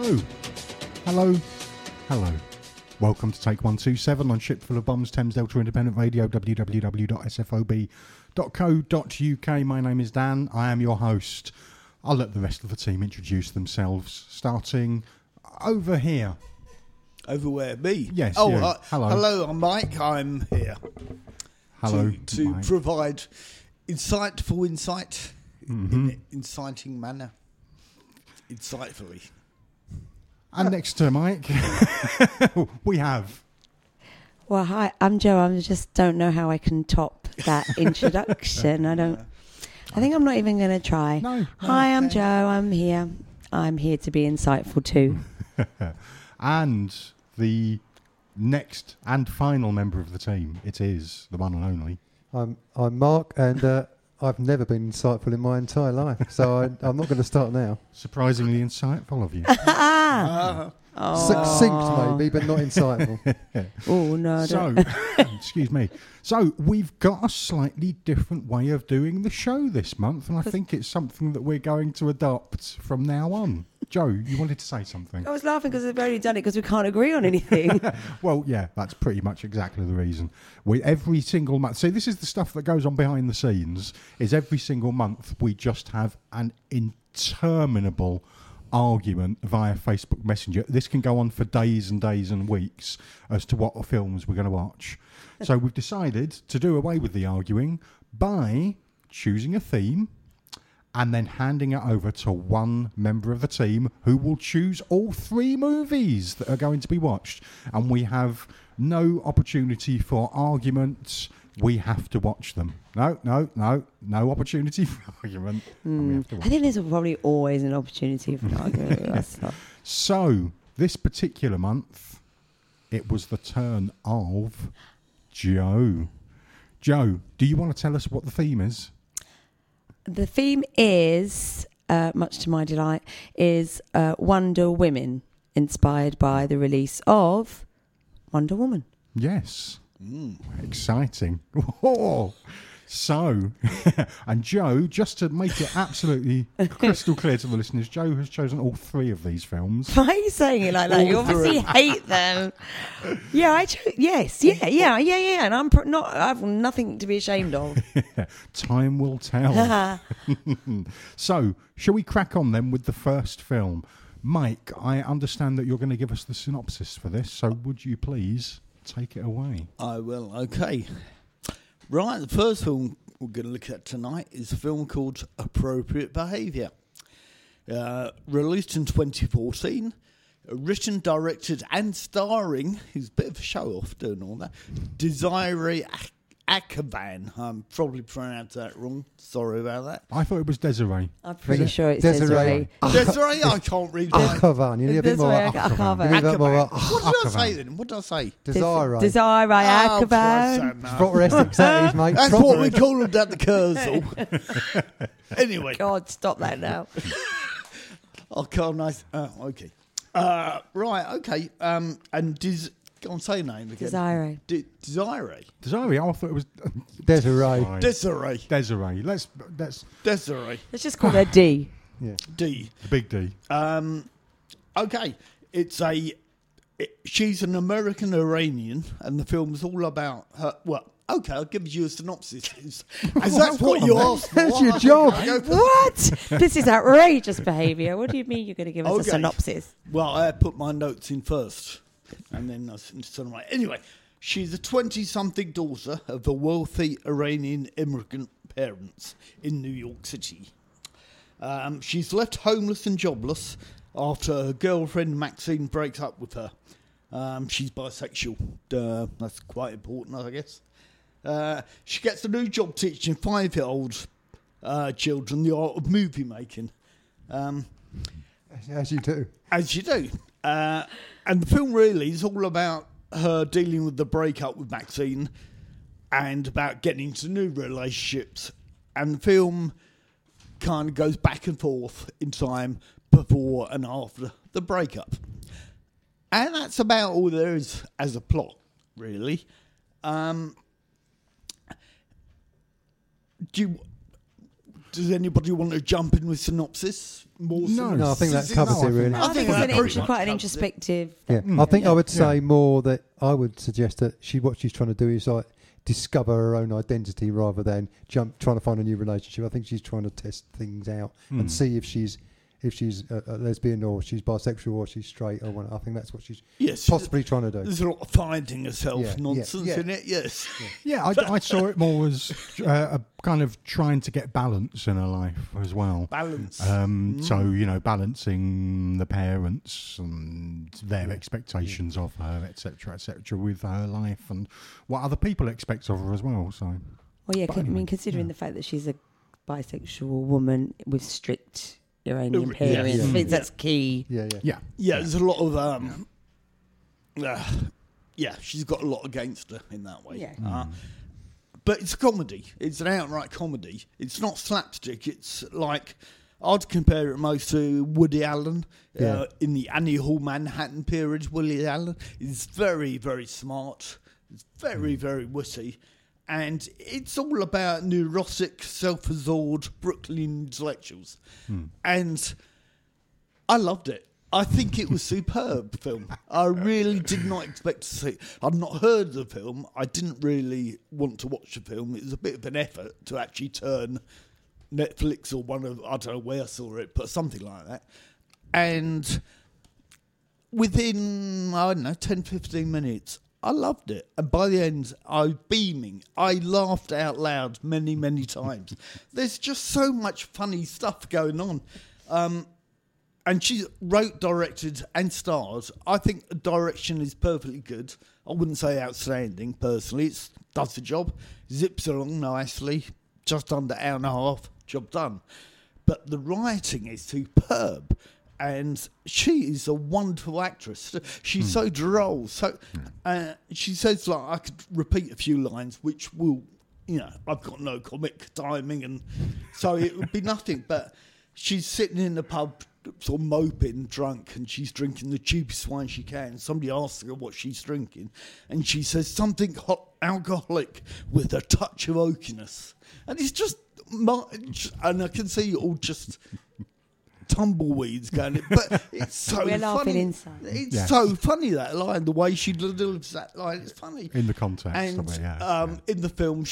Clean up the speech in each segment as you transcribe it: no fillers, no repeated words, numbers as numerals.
Hello. Welcome to Take 127 on Ship Full of Bombs, Thames Delta Independent Radio, www.sfob.co.uk. My name is Dan. I am your host. I'll let the rest of the team introduce themselves, starting over here. Over where? Me? Yes. Oh, hello. Hello, I'm Mike. I'm here. Hello. To Mike. provide insightful insight in an inciting manner. Insightfully. And next to Mike, we have... Well, hi, I'm Joe. I just don't know how I can top that introduction. I think I'm not even going to try. No. Hi, I'm Joe. I'm here. I'm here to be insightful too. And the next and final member of the team, it is the one and only. I'm Mark, and I've never been insightful in my entire life, so I'm not going to start now. Surprisingly insightful of you. Succinct maybe, but not insightful. Oh, no. So, excuse me. So, we've got a slightly different way of doing the show this month, and I think it's something that we're going to adopt from now on. Joe, you wanted to say something? I was laughing because they've already done it because we can't agree on anything. Well, yeah, that's pretty much exactly the reason. Every single month, see, this is the stuff that goes on behind the scenes, is every single month we just have an interminable argument via Facebook Messenger. This can go on for days and days and weeks as to what films we're going to watch. So we've decided to do away with the arguing by choosing a theme and then handing it over to one member of the team who will choose all three movies that are going to be watched. And we have no opportunity for arguments. We have to watch them. No opportunity for argument. And we have to watch I think there's probably always an opportunity for an argument. So, this particular month, it was the turn of Joe. Joe, do you want to tell us what the theme is? The theme is, much to my delight, is Wonder Women, inspired by the release of Wonder Woman. Yes. Exciting. Oh. So, and Joe, just to make it absolutely crystal clear to the listeners, Joe has chosen all three of these films. Why are you saying it like that? You obviously hate them. Yeah, yes, yeah. And I have nothing to be ashamed of. Time will tell. So, shall we crack on then with the first film? Mike, I understand that you're going to give us the synopsis for this, so would you please take it away? I will. Okay. Right, the first film we're going to look at tonight is a film called Appropriate Behaviour. Released in 2014, written, directed and starring, he's a bit of a show-off doing all that, Desiree Akhavan. I'm probably pronounced that wrong. Sorry about that. I thought it was Desiree. I'm pretty sure it's Desiree. Desiree, I can't read that. Akhavan, you need a bit more. Akhavan. You need a bit more. What did I say then? What did I say? Desiree. Desiree Akhavan. Proper Essex, that is, mate. That's Proper what we Essex. call them at the Curzal. Anyway. God, stop that now. Oh, God, nice. Oh, okay. Right, okay. And go on, say your name again. Desiree. Desiree. Desiree, I thought it was... Desiree. Desiree. Desiree. Let's Desiree. Let's just call her D. Yeah. D. the big D. Okay. She's an American Iranian, and the film's all about her. Well, okay, I'll give you a synopsis. As that's what you asked for. That's your job. What? This is outrageous behaviour. What do you mean you're going to give us a Okay. synopsis? Well, I put my notes in first, and then I sent them right. Anyway, she's a 20-something daughter of a wealthy Iranian immigrant parents in New York City. She's left homeless and jobless after her girlfriend Maxine breaks up with her. She's bisexual. That's quite important, I guess. She gets a new job teaching 5-year-old children the art of movie making. As you do. As you do. And the film really is all about her dealing with the breakup with Maxine and about getting into new relationships. And the film kind of goes back and forth in time before and after the breakup. And that's about all there is as a plot, really. Does anybody want to jump in with synopsis? More No, I think that synopsis? covers it really. I think that it's pretty much quite an covers it. introspective. Yeah, I think I would Yeah. say more that I would suggest that what she's trying to do is like discover her own identity rather than trying to find a new relationship. I think she's trying to test things out and see if she's a lesbian or she's bisexual or she's straight or what. I think that's what she's Yes, possibly trying to do. there's a lot of finding herself Yeah, nonsense yeah. in it. Yes, Yeah, I saw it more as a kind of trying to get balance in her life as well. balance. So, balancing the parents and their expectations of her, etc., with her life and what other people expect of her as well. So, Well, yeah, But I anyway, mean, considering the fact that she's a bisexual woman with strict Iranian Yeah, parents, yeah. I think that's key. Yeah. Yeah, there's a lot of she's got a lot against her in that way. Yeah. But it's a comedy. It's an outright comedy. It's not slapstick. It's like I'd compare it most to Woody Allen Yeah. in the Annie Hall Manhattan period. Woody Allen is very, very smart. It's very, very witty. And it's all about neurotic, self-absorbed Brooklyn intellectuals. And I loved it. I think it was superb film. I really did not expect to see it. I'd not heard of the film. I didn't really want to watch the film. It was a bit of an effort to actually turn Netflix or I don't know where I saw it, but something like that. And within, 10, 15 minutes, I loved it. And by the end, I was beaming. I laughed out loud many, many times. There's just so much funny stuff going on. And she wrote, directed, and stars. I think the direction is perfectly good. I wouldn't say outstanding, personally. It does the job. Zips along nicely. Just under hour and a half. Job done. But the writing is superb. And she is a wonderful actress. She's so droll. So she says, like, I could repeat a few lines, which will, I've got no comic timing, and so it would be nothing. But she's sitting in the pub, sort of moping, drunk, and she's drinking the cheapest wine she can. Somebody asks her what she's drinking, and she says something hot, alcoholic with a touch of oakiness. And it's just, and I can see it all just tumbleweeds going, but it's so We're laughing funny. inside. It's Yes. so funny, that line, the way she delivers that line, it's funny. in the context And of it, in the film,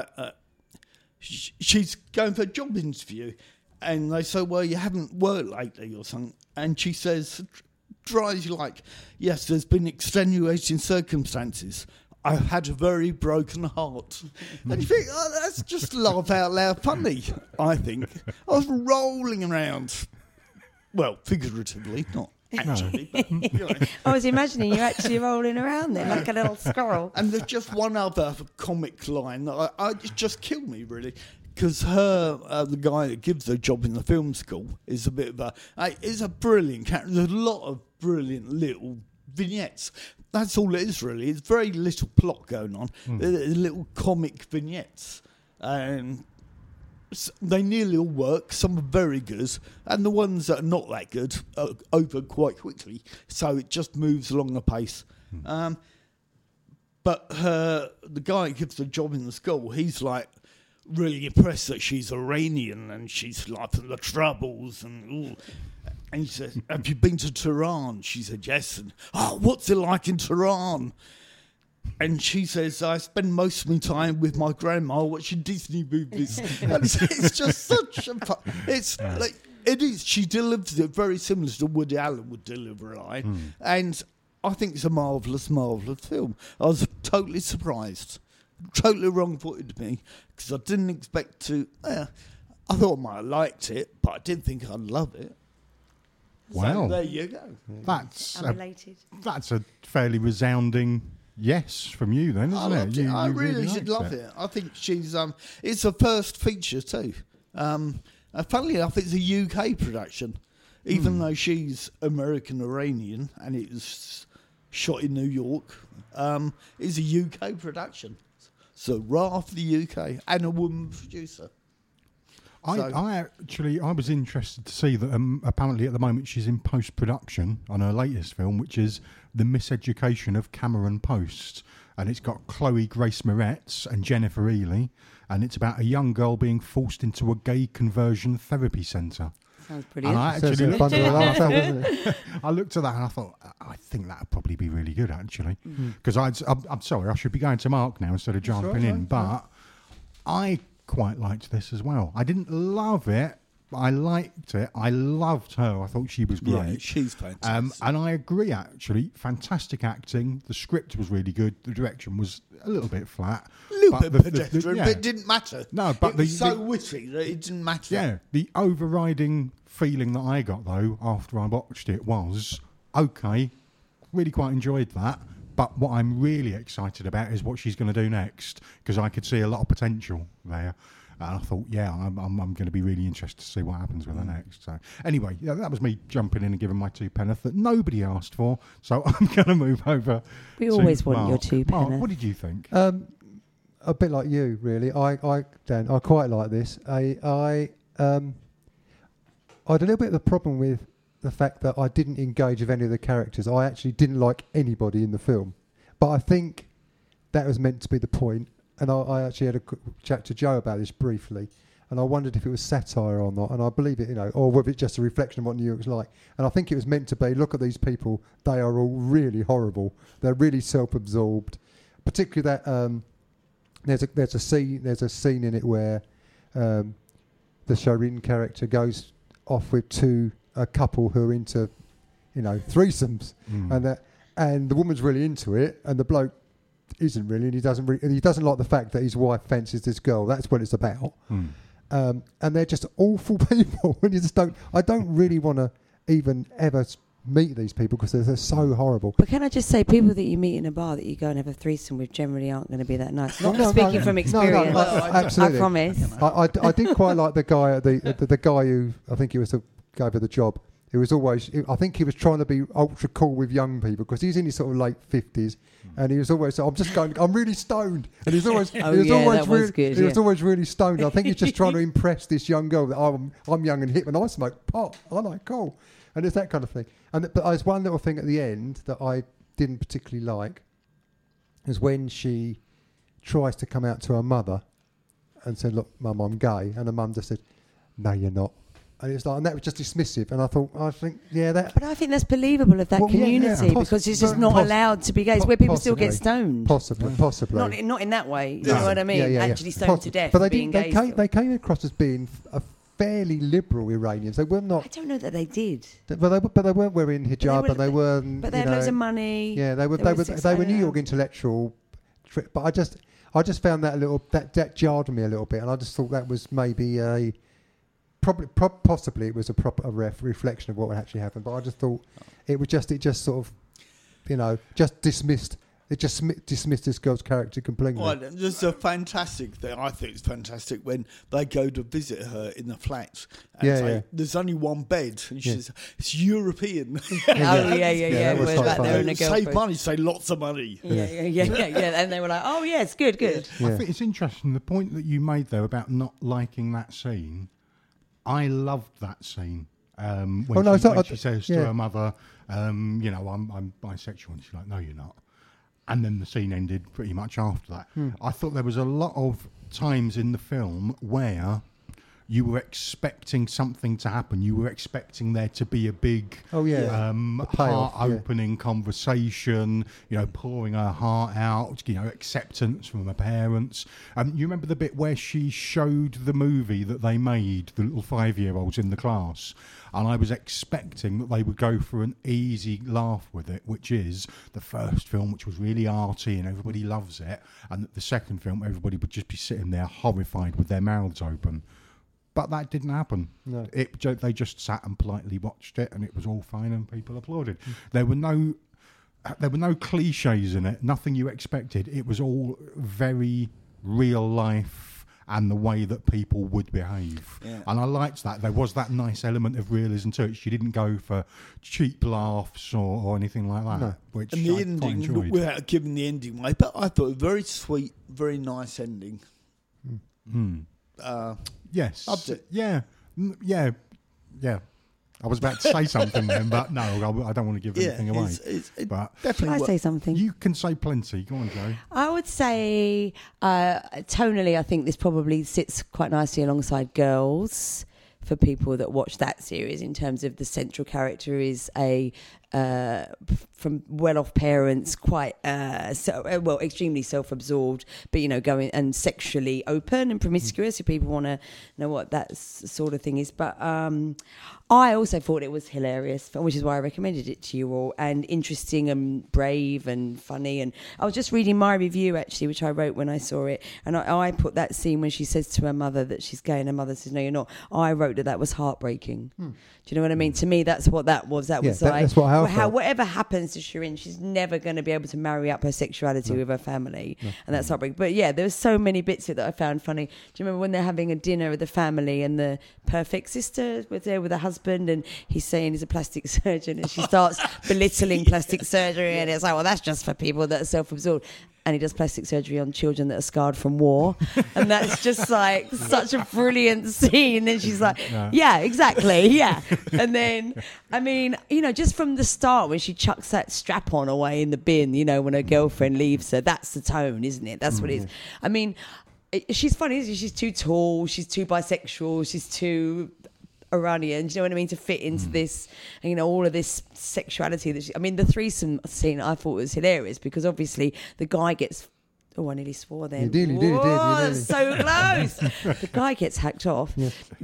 she's going for a job interview, and they say, well, you haven't worked lately or something. And she says, dry as you like, yes, there's been extenuating circumstances. I've had a very broken heart. And you think, oh, that's just laugh out loud funny, I think. I was rolling around. Well, figuratively, not actually. But, I was imagining you actually rolling around there like a little squirrel. And there's just one other comic line that it just killed me, really. Because the guy that gives her a job in the film school is a bit of is a brilliant character. There's a lot of brilliant little vignettes. That's all it is, really. It's very little plot going on. Little comic vignettes. And they nearly all work. Some are very good. And the ones that are not that good are over quite quickly. So it just moves along the pace. But the guy who gives the job in the school, he's like really impressed that she's Iranian and she's like from the Troubles and he says, have you been to Tehran? She said, yes. And, what's it like in Tehran? And she says, I spend most of my time with my grandma watching Disney movies. And it's just such a it's like it is. She delivers it very similar to Woody Allen would deliver a line. And I think it's a marvellous, marvellous film. I was totally surprised. Totally wrong-footed me, because I didn't expect to. I thought I might have liked it, but I didn't think I'd love it. Well, So there you go. that's Unrelated. that's a fairly resounding yes from you, then, isn't I it? loved it. I really liked did love it. I think she's. It's her first feature too. Funnily enough, it's a UK production, even though she's American Iranian and it was shot in New York. It's a UK production. So Ralph, the UK, and a woman producer. I was interested to see that apparently at the moment she's in post-production on her latest film, which is The Miseducation of Cameron Post. and it's got Chloe Grace Moretz and Jennifer Ely, and it's about a young girl being forced into a gay conversion therapy centre. Sounds And brilliant. I Sounds actually like fun to laugh at, doesn't it? I looked at that and I thought, I think that'd probably be really good, actually. Because I'm sorry, I should be going to Mark now instead of jumping in, but I quite liked this as well. I didn't love it, but I liked it. I loved her. I thought she was great. Yeah, she's fantastic. And I agree, actually. Fantastic acting. The script was really good. The direction was a little bit flat. A little but bit pedestrian, yeah. but it didn't matter. No, but it was the- so witty that it didn't matter. Yeah, the overriding feeling that I got, though, after I watched it was, okay, really quite enjoyed that, but what I'm really excited about is what she's going to do next, because I could see a lot of potential there. And I thought, yeah, I'm going to be really interested to see what happens with her next. So anyway, yeah, that was me jumping in and giving my two penneth that nobody asked for. So I'm going to move over. We to always want your Mark. two Mark, penneth. what did you think? A bit like you, really. Dan, I quite like this. I had a little bit of a problem with the fact that I didn't engage with any of the characters. I actually didn't like anybody in the film, but I think that was meant to be the point. And I actually had a chat to Joe about this briefly, and I wondered if it was satire or not. And I believe it, or whether it's just a reflection of what New York's like. And I think it was meant to be. Look at these people; they are all really horrible. They're really self-absorbed. Particularly that there's a scene in it where the Shireen character goes off with a couple who are into threesomes, and the woman's really into it, and the bloke isn't really, and he doesn't like the fact that his wife fancies this girl. That's what it's about. And they're just awful people, and I don't really want to even ever meet these people because they're so horrible. But can I just say, people that you meet in a bar that you go and have a threesome with generally aren't going to be that nice. Not speaking from experience. Absolutely. I promise. I did quite like the guy, the guy who I think he was the guy for the job. It was always, I think he was trying to be ultra cool with young people because he's in his sort of late 50s, and he was always, I'm really stoned, and he was always, he was always really stoned. I think he's just trying to impress this young girl that I'm young and hip and I smoke pot. I'm like, cool, and it's that kind of thing. But there's one little thing at the end that I didn't particularly like, is when she tries to come out to her mother and said, "Look, Mum, I'm gay," and her mum just said, "No, you're not." And it's like, and that was just dismissive. And But I think that's believable of that community because it's just not allowed to be gay. It's where people still get stoned. Possibly. Not in that way. You know what I mean? Actually stoned to death. But they came across as being a fairly liberal Iranians. They were not. I don't know that they did. But they weren't wearing hijab, and they weren't. But they had loads of money. Yeah, they were New York intellectual. But I just found that that jarred me a little bit, and I just thought that was maybe possibly it was a reflection of what would actually happen, but I just thought it just sort of, just dismissed. It just dismissed this girl's character completely. Well, there's a fantastic thing. I think it's fantastic when they go to visit her in the flat. And there's only one bed, and she says it's European. Yeah. was We're quite back funny. there in a Save girlfriend. money, say lots of money. Yeah. And they were like, "Oh yes, good." I think it's interesting the point that you made though about not liking that scene. I loved that scene when she says to her mother, I'm bisexual, and she's like, "No, you're not." And then the scene ended pretty much after that. I thought there was a lot of times in the film where you were expecting something to happen. You were expecting there to be a big heart-opening conversation, pouring her heart out, acceptance from her parents. You remember the bit where she showed the movie that they made, the little 5-year-olds in the class, and I was expecting that they would go for an easy laugh with it, which is the first film, which was really arty and everybody loves it, and the second film, everybody would just be sitting there horrified with their mouths open. But that didn't happen. No. They just sat and politely watched it, and it was all fine, and people applauded. There were no cliches in it. Nothing you expected. It was all very real life and the way that people would behave. Yeah. And I liked that. There was that nice element of realism to it. She didn't go for cheap laughs or anything like that. No. Which and the I ending, quite enjoyed. Without giving the ending away, but I thought a very sweet, very nice ending. Yes. Loved it. Yeah. I was about to say something then, but no, I don't want to give anything away. It But Can definitely I works. say something? you can say plenty. Go on, Joe. I would say tonally, I think this probably sits quite nicely alongside Girls for people that watch that series, in terms of the central character is a from well-off parents, quite extremely self-absorbed, but going and sexually open and promiscuous. If people want to know what that sort of thing is, but I also thought it was hilarious, which is why I recommended it to you all, and interesting and brave and funny. And I was just reading my review actually, which I wrote when I saw it, and I put that scene when she says to her mother that she's gay, and her mother says, "No, you're not." I wrote that was heartbreaking. Do you know what I mean? To me, that's what that was. That was like, that's what I felt. whatever happens to Shirin, she's never going to be able to marry up her sexuality with her family, and that's heartbreaking. But yeah, there was so many bits of it that I found funny. Do you remember when they're having a dinner with the family, and the perfect sister was there with her husband, and he's saying he's a plastic surgeon, and she starts belittling plastic surgery, and it's like, well, that's just for people that are self-absorbed. And he does plastic surgery on children that are scarred from war. And that's just like such a brilliant scene. And then she's like, yeah, exactly, yeah. And then, I mean, just from the start when she chucks that strap-on away in the bin, when her girlfriend leaves her, that's the tone, isn't it? That's what it is. I mean, she's funny, isn't she? She's too tall, she's too bisexual, she's too Iranian, do you know what I mean, to fit into this, all of this sexuality that the threesome scene I thought was hilarious, because obviously the guy gets I nearly swore then. You did. So close. The guy gets hacked off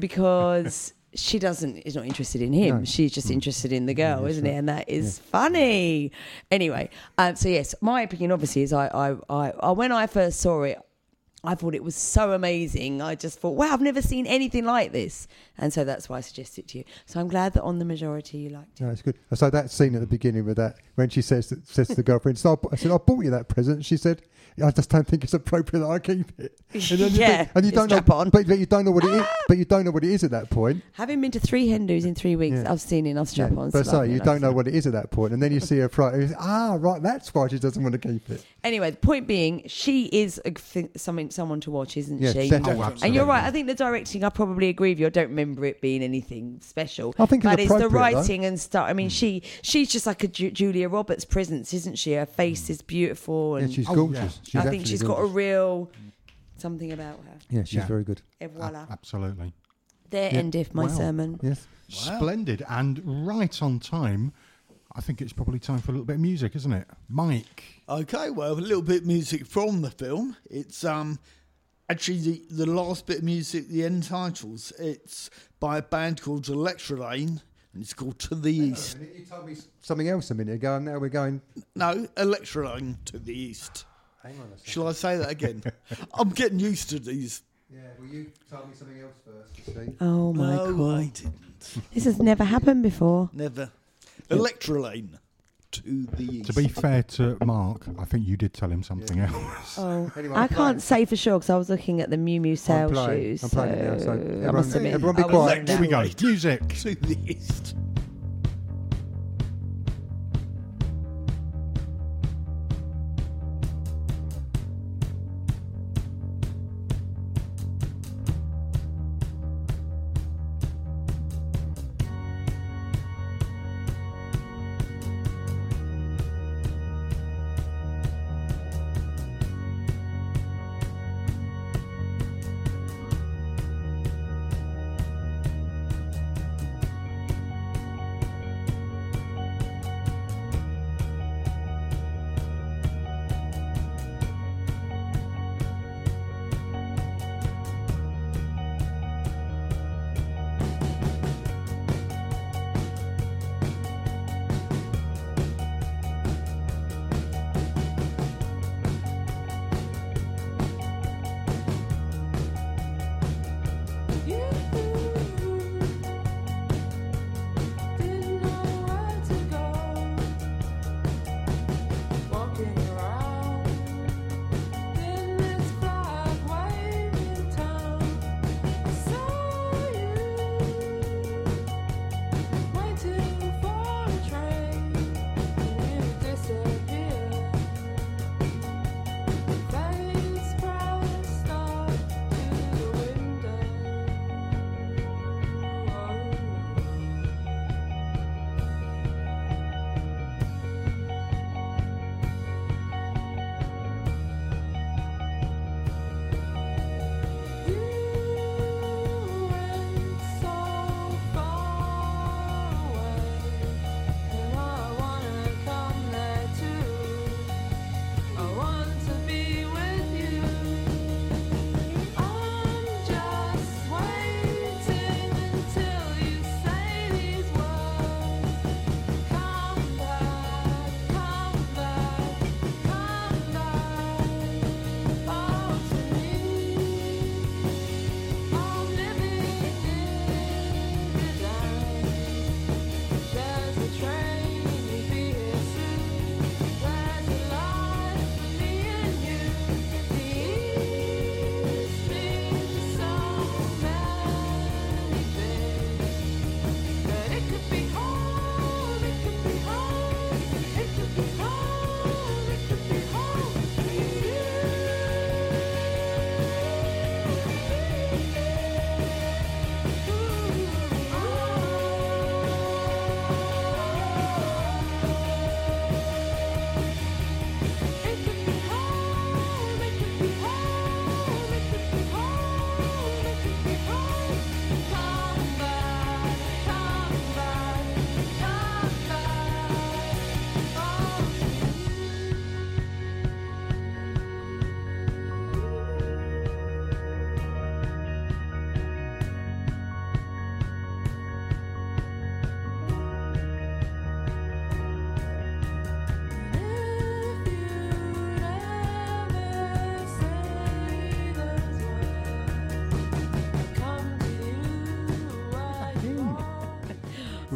because she is not interested in him. No. She's just interested in the girl, isn't it? right. And that is funny. Anyway, so yes, my opinion obviously is I when I first saw it, I thought it was so amazing. I just thought, wow, I've never seen anything like this. And so that's why I suggested it to you. So I'm glad that on the majority you liked it. No, it's good. So that scene at the beginning with that, when she says to the girlfriend, I said, I bought you that present. She said, I just don't think it's appropriate that I keep it. And then you don't know, strap on. but you don't know what it is. But you don't know what it is at that point. Having been to 3 Hindus in 3 weeks, Yeah. I've seen enough strap-ons. But to so love it, you like don't know so. what it is at that point, and then you see her fright. Right, that's why she doesn't want to keep it. Anyway, the point being, she is someone to watch, isn't Yeah, she? definitely. Oh, And absolutely. you're right. I think the directing, I probably agree with you. I don't remember it being anything special. I think it's but it's the appropriate, writing and stuff. I mean, she's just like a Julia Roberts presence, isn't she? Her face is beautiful, Yeah, and she's Oh, gorgeous. yeah. She's I think absolutely she's got a gorgeous. real something about her. Yeah, she's Yeah. very good. Et voila. Absolutely. There Yeah. endeth my Wow. sermon. Yes. Splendid and right on time. I think it's probably time for a little bit of music, isn't it? Mike. Okay, well, a little bit of music from the film. It's actually the last bit of music, the end titles. It's by a band called Electrolane, and it's called To the East. You told me something else a minute ago, and now we're going. No, Electrolane to the East. Hang on a second. Shall I say that again? I'm getting used to these. Yeah, well, you told me something else first. Steve. Oh my No, god! I didn't. This has never happened before. Never. Electrolane to the East. To be fair to Mark, I think you did tell him something else. Oh, Anyway, I I'm can't playing. say for sure because I was looking at the Miu Miu sale shoes. I'm playing it now, so I everyone- must admit, everyone be I was quiet. doing Here we that. go. Music. to the East.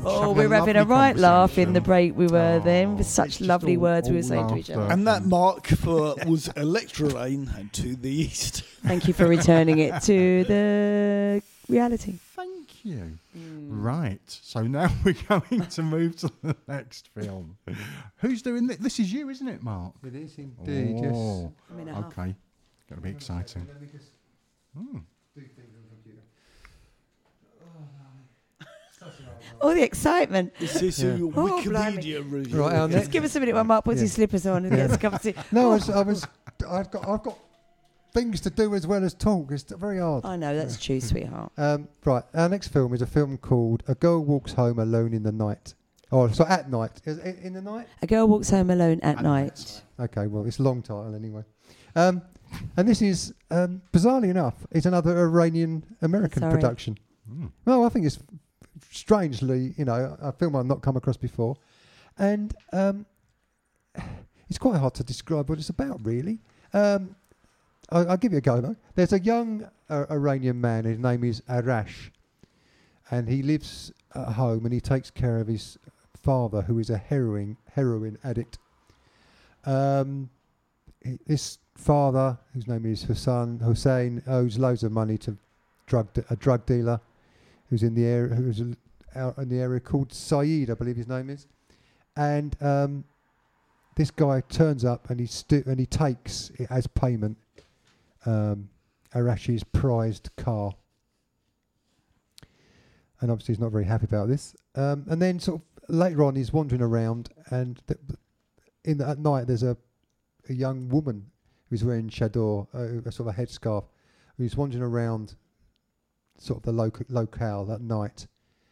Oh, having we were having a lovely right laugh in the conversation. break. We were then with It's such just lovely all- words we were all saying to each other. laughter. And that mark was Electra Lane to the east. Thank you for returning it to the reality. Thank you. Right. So now we're going to move to the next film. Who's doing this? This is you, isn't it, Mark? It is indeed, yes. Oh, I'm in a half. okay. Going to be exciting. Let me just Hmm. do things on the computer. All the excitement. This is Yeah. your Oh, Wikipedia review. Right, our Just next- give us a minute while Mark puts his slippers on and gets a cup of tea. No, I've got things to do as well as talk. It's very hard. I know, that's true, sweetheart. Right, our next film is a film called A Girl Walks Home Alone in the Night. Oh, so at night. Is it in the night? A girl walks home alone at night. Okay, well, it's a long title anyway. And this is, bizarrely enough, it's another Iranian-American Sorry. production. Mm. Well, I think it's strangely, a film I've not come across before. And it's quite hard to describe what it's about, really. I'll give you a go, though. There's a young Iranian man, his name is Arash, and he lives at home and he takes care of his father, who is a heroin addict. This father, whose name is Hussein, owes loads of money to a drug dealer who's in the area, out in the area called Saeed, I believe his name is, and this guy turns up and he takes as payment Arash's prized car, and obviously he's not very happy about this. And then sort of later on, he's wandering around, and at night there's a young woman who's wearing chador, a sort of a headscarf, who's wandering around sort of the locale at night.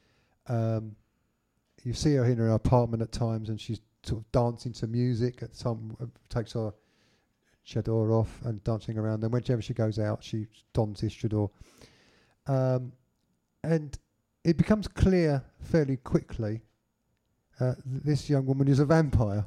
You see her in her apartment at times, and she's sort of dancing to music. At some takes her chador off and dancing around. And whenever she goes out, she dons this chador. And it becomes clear fairly quickly this young woman is a vampire.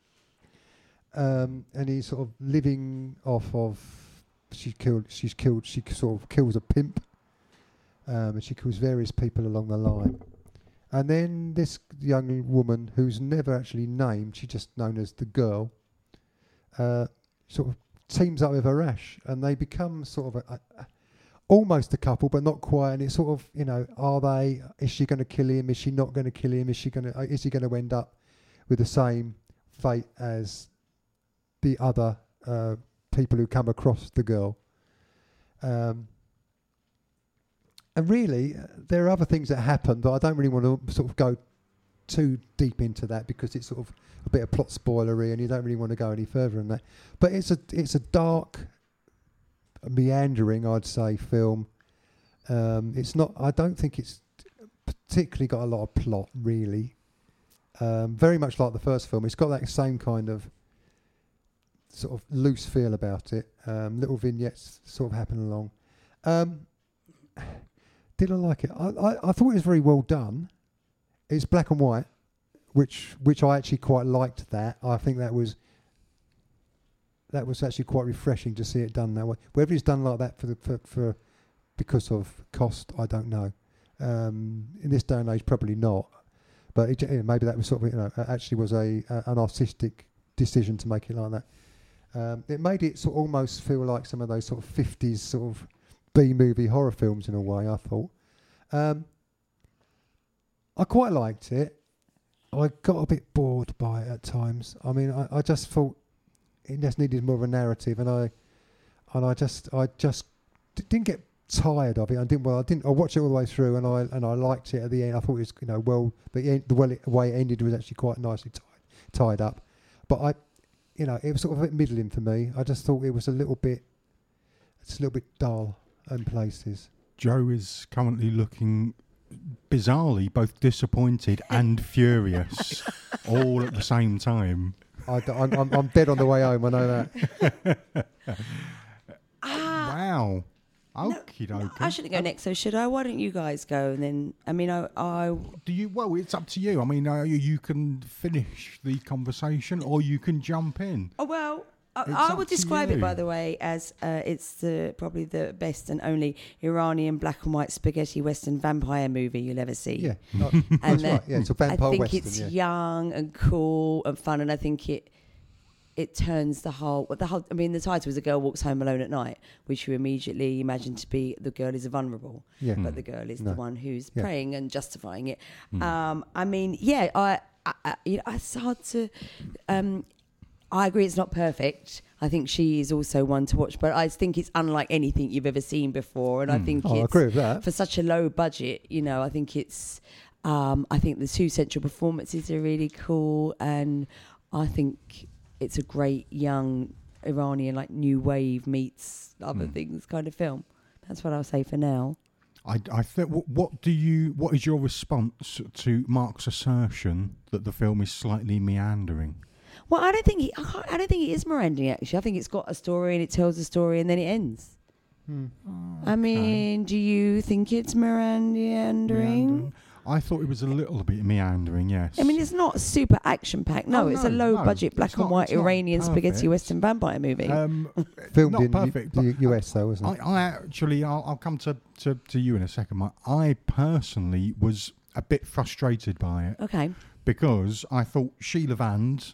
And he's sort of living off of she sort of kills a pimp, and she kills various people along the line. And then this young woman, who's never actually named, she's just known as the girl, sort of teams up with Arash, and they become sort of almost a couple, but not quite. And it's sort of, is she going to kill him? Is she not going to kill him? Is he going to end up with the same fate as the other people who come across the girl? And really, there are other things that happen, but I don't really want to sort of go too deep into that, because it's sort of a bit of plot spoilery, and you don't really want to go any further than that. But it's a dark, meandering, I'd say, film. It's not. I don't think it's particularly got a lot of plot, really. Very much like the first film, it's got that same kind of sort of loose feel about it. Little vignettes sort of happen along. Did I like it? I thought it was very well done. It's black and white, which I actually quite liked. That I think that was actually quite refreshing to see it done that way. Whether it's done like that for because of cost, I don't know. In this day and age, probably not. But maybe that was sort of actually was an artistic decision to make it like that. It made it sort of almost feel like some of those sort of 50s sort of B-movie horror films in a way, I thought. I quite liked it. I got a bit bored by it at times. I mean, I just thought it just needed more of a narrative, and I just didn't get tired of it. I watched it all the way through, and I liked it at the end. I thought it was the way it ended was actually quite nicely tied up. But it was sort of a bit middling for me. I just thought it was a little bit dull in places. Joe is currently looking bizarrely both disappointed and furious all at the same time. I'm dead on the way home, I know that. Wow. Okie dokie. I shouldn't go next, so should I? Why don't you guys go? And then, Do you? Well, it's up to you. I mean, you can finish the conversation or you can jump in. Oh, well, I up would to describe you. it, by the way, as it's probably the best and only Iranian black and white spaghetti western vampire movie you'll ever see. Yeah, And that's right. Yeah, it's a vampire I think western. it's yeah. young and cool and fun, and I think it turns the whole. I mean, the title was "A Girl Walks Home Alone at Night," which you immediately imagine to be the girl is vulnerable, Yeah. but the girl is No. the one who's Yeah. praying and justifying it. I mean, yeah, I it's hard to. I agree, it's not perfect. I think she is also one to watch, but I think it's unlike anything you've ever seen before, and I think Oh, I it's agree with that. for such a low budget. You know, I think it's. I think the two central performances are really cool, and I think it's a great young Iranian, like new wave meets other things kind of film. That's what I'll say for now. I think. What is your response to Mark's assertion that the film is slightly meandering? Well, I don't think it is meandering. Actually, I think it's got a story and it tells a story and then it ends. I mean, do you think it's meandering? I thought it was a little bit meandering. Yes. I mean, it's not super action packed. No, Oh, it's a no, low budget it's black and not- white it's not Iranian spaghetti perfect. western vampire movie. Filmed not in perfect, the but US, though, wasn't it? I actually, I'll come to you in a second, Mike. I personally was a bit frustrated by it Okay. because I thought Sheila Vand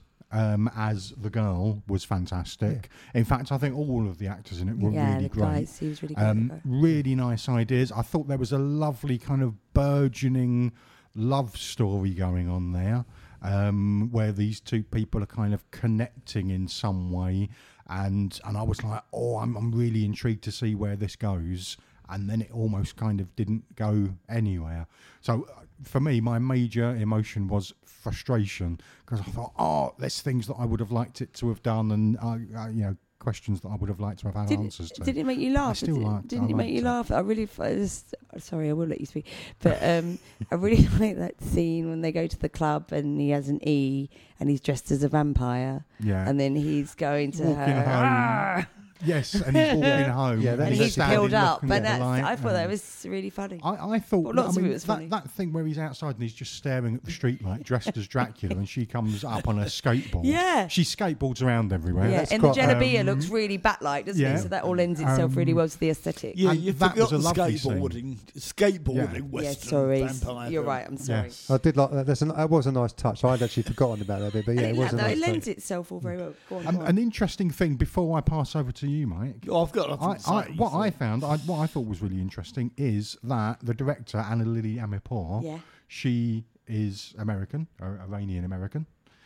as the girl was fantastic. In fact, I think all of the actors in it were Yeah, really the great. guys, he was really good. Really nice ideas. I thought there was a lovely kind of burgeoning love story going on there, where these two people are kind of connecting in some way, and I was like, oh, I'm really intrigued to see where this goes, and then it almost kind of didn't go anywhere. So for me, my major emotion was frustration because I thought, oh, there's things that I would have liked it to have done, and questions that I would have liked to have had answers to. Did it make you laugh? still liked- Didn't I it make you liked laugh? I really. Sorry, I will let you speak. But I really like that scene when they go to the club and he has an E and he's dressed as a vampire, Yeah. and then he's going to Walking her. home. "Ah!" Yes, and he's walking home. Yeah, that and is he's standing peeled up. looking But at the that's, light I thought that and- was really funny. I thought Well, lots of it was funny. that thing where he's outside and he's just staring at the street light, dressed as Dracula, and she comes up on a skateboard. Yeah. She skateboards around everywhere. Yeah, That's and the quite- Genevieve looks really bat-like, doesn't yeah. it? So that all lends itself really well to the aesthetic. Yeah, And you that forgot was a the lovely scene. skateboarding Yeah. western Yeah, sorry. vampire You're film. right, I'm sorry. Yes. I did like that. That was a nice touch. I'd actually forgotten about that bit, but yeah, it was a No, nice it lends touch. itself all very well. Go on, go on. An interesting thing before I pass over to you, Mike. Oh, I've got nothing to say. What so- I thought was really interesting is that the director Anna Lily Amirpour, Yeah. she is American, or Iranian American.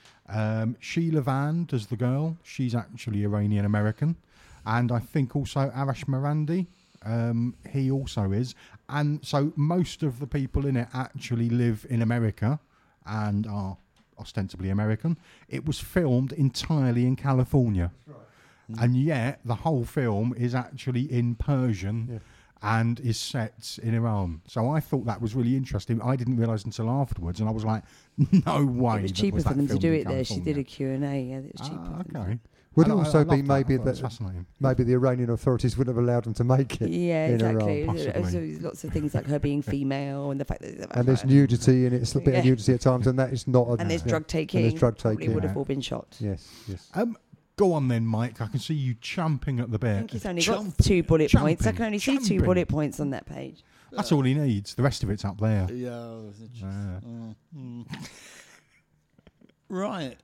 Sheila Vand as the girl, she's actually Iranian American, and I think also Arash Marandi, he also is. And so most of the people in it actually live in America and are ostensibly American. It was filmed entirely in California. And yet the whole film is actually in Persian and is set in Iran. So I thought that was really interesting. I didn't realise until afterwards, and I was like, no way. It was that cheaper for that them to filmed do in it there. She did California. a Q&A. Yeah, it was cheaper. Ah, for them. okay. Would it I also loved be that. maybe I thought it was that fascinating. maybe the Iranian authorities wouldn't have allowed them to make it? Yeah, in exactly. Iran. possibly. There's lots of things like her being female and the fact that And there's nudity, and it's a bit of Yeah. nudity at times, and that is not. and there's yeah. drug taking. And there's drug Probably taking. would have Yeah. all been shot. Yes, yes. Go on then, Mike. I can see you champing at the I bit. think he's only Jumping. got 2 bullet points. I Jumping. can only see 2 Jumping. bullet points on that page. That's all he needs. The rest of it's up there. Yeah. It's just, Ah. Right.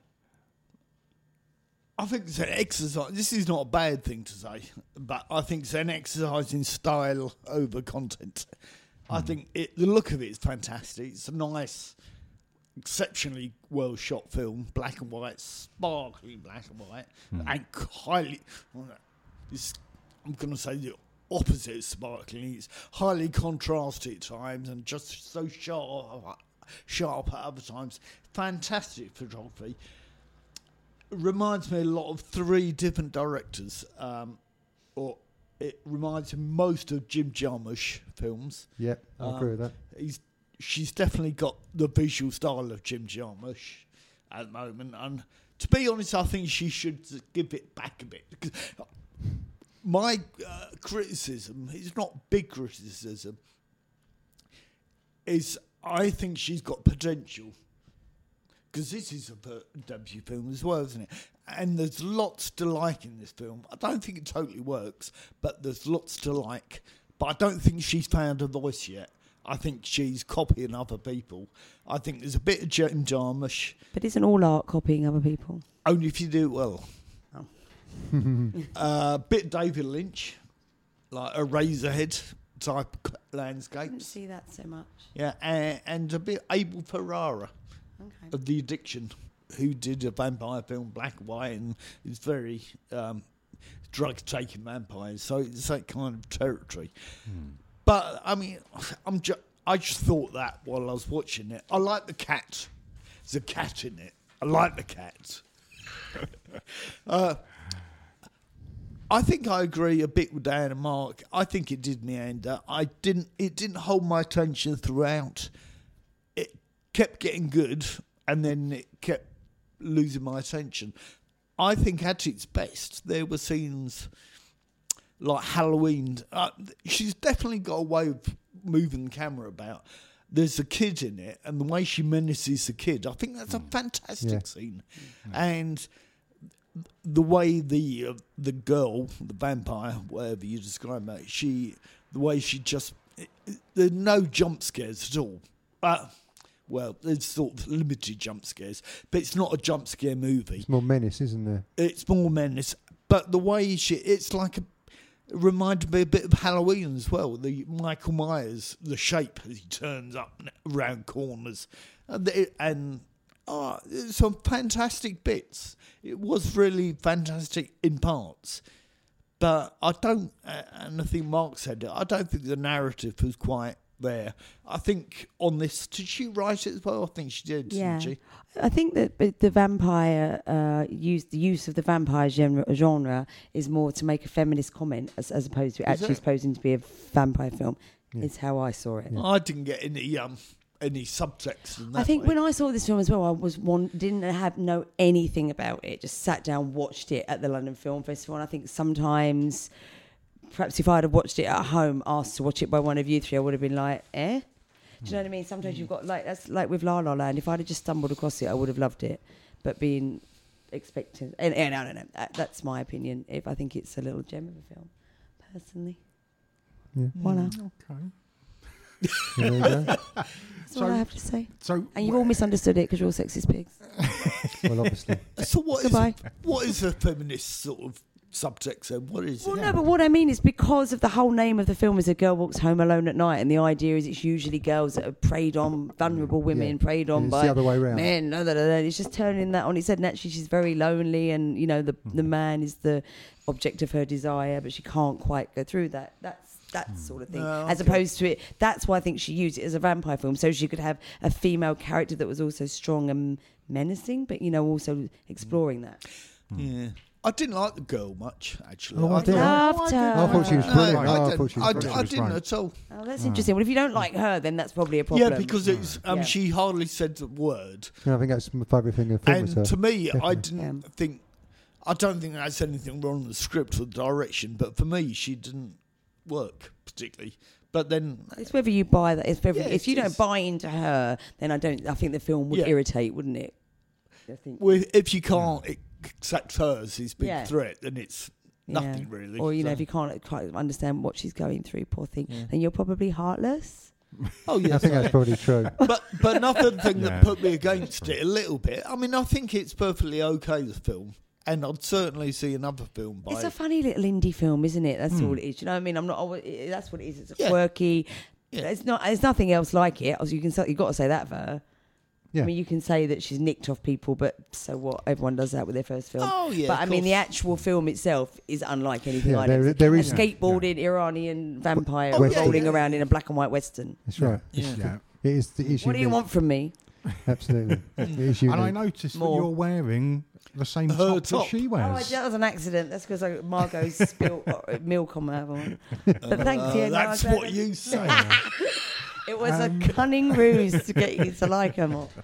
I think it's an exercise. This is not a bad thing to say, but I think it's an exercise in style over content. I think the look of it is fantastic. It's a nice, exceptionally well shot film, black and white, sparkly black and white, and highly. I'm going to say the opposite of sparkling. It's highly contrasted at times and just so sharp at other times. Fantastic photography. Reminds me a lot of 3 different directors, or it reminds me most of Jim Jarmusch films. Yeah, I agree with that. She's definitely got the visual style of Jim Jarmusch at the moment, and to be honest, I think she should give it back a bit. Because my criticism, it's not big criticism, is I think she's got potential. because this is a debut film as well, isn't it? And there's lots to like in this film. I don't think it totally works, but there's lots to like. But I don't think she's found her voice yet. I think she's copying other people. I think there's a bit of Jim Jarmusch, But isn't all art copying other people? only if you do it well. Oh. Bit David Lynch, like a Razorhead type I didn't landscapes. see that so much. Yeah, and a bit Abel Ferrara Okay. of The Addiction, who did a vampire film, Black and White, and is very drug-taking vampires. So it's that kind of territory. But I mean, I just thought that while I was watching it. I like the cat. There's a cat in it. I like the cat. I think I agree a bit with Dan and Mark. I think it did meander. It didn't hold my attention throughout. It kept getting good, and then it kept losing my attention. I think at its best, there were scenes like Halloween. She's definitely got a way of moving the camera about. There's a kid in it, and the way she menaces the kid, I think that's a fantastic scene. And the way the girl, the vampire, whatever you describe her, the way she just, there are no jump scares at all. Well, there's sort of limited jump scares, but it's not a jump scare movie. It's more menace, isn't there? It's more menace, but the way it's like it reminded me a bit of Halloween as well. The Michael Myers, the shape as he turns up around corners, and some fantastic bits. It was really fantastic in parts, but I don't. And I think Mark said it. I don't think the narrative was quite there. I think on this, did she write it as well? I think she did. Yeah, Didn't she? I think that the vampire the use of the vampire genre is more to make a feminist comment as opposed to actually supposing to be a vampire film. Yeah. Is how I saw it. I didn't get any subtext in that. I think way. when I saw this film as well, didn't know anything about it. Just sat down, watched it at the London Film Festival, and I think sometimes, perhaps if I'd have watched it at home, asked to watch it by one of you three, I would have been like, eh? Do you know what I mean? Sometimes you've got that's like with La La Land. If I'd have just stumbled across it, I would have loved it. But being expecting, and I don't know. That's my opinion. If I think it's a little gem of a film, personally. Yeah. Voila. Okay. There you go. That's all I have to say. So, And you've all misunderstood it because you're all sexist pigs. Well, obviously. So what Goodbye. is a feminist sort of subtext then? What is Well, it? no, but what I mean is because of the whole name of the film is A Girl Walks Home Alone at Night, and the idea is it's usually girls that are preyed on, vulnerable women, Yeah. preyed on It's by the other way round. men. It's just turning that on its head. And actually, she's very lonely, and you know, the man is the object of her desire, but she can't quite go through that. That's sort of thing. No, As okay. opposed to it, that's why I think she used it as a vampire film, so she could have a female character that was also strong and menacing, but you know, also exploring that. Yeah. I didn't like the girl much, actually. Oh, I did. Loved her. I thought she was No, brilliant. I No, I didn't. thought she was brilliant. I didn't at all. Oh, that's interesting. Well, if you don't like her, then that's probably a problem. Yeah, because it's Yeah. she hardly said the word. Yeah, I think that's my favourite thing in the film. was her. And to me, I Definitely. didn't think. I don't think that's anything wrong with the script or the direction, but for me, she didn't work particularly. But then, It's whether you buy that. It's whether, Yeah, if you it don't is. buy into her, then I think the film would Yeah. irritate, wouldn't it? I think. if you can't accept her as his big Yeah. threat, then it's Yeah. nothing really. Or you know, So- if you can't quite understand what she's going through, poor thing, Yeah. then you're probably heartless. Oh I yeah, think that's probably true. but another thing Yeah. that put me against it a little bit. I mean, I think it's perfectly okay, the film, and I'd certainly see another film by It's a funny little indie film, isn't it? That's all it is. You know what I mean? I'm not. That's what it is. It's a Yeah. quirky. Yeah. It's not. There's nothing else like it. Also, you've got to say that for her. Yeah. I mean, you can say that she's nicked off people, but so what? Everyone does that with their first film. Oh, yeah, But of I mean, the course. actual film itself is unlike anything Yeah, I there- know. there A is- skateboarding Iranian vampire Oh, yeah, rolling yeah. around in a black and white western. That's right. Yeah. Yeah. It is the issue. What do you want from me? Absolutely. It is unique. And I noticed More. that you're wearing the same Her top that top. she wears. That was an accident. That's because Margot spilled milk on my other one. But thanks, yeah. no, that's I'm what glad- you say. It was a cunning ruse to get you to like her more.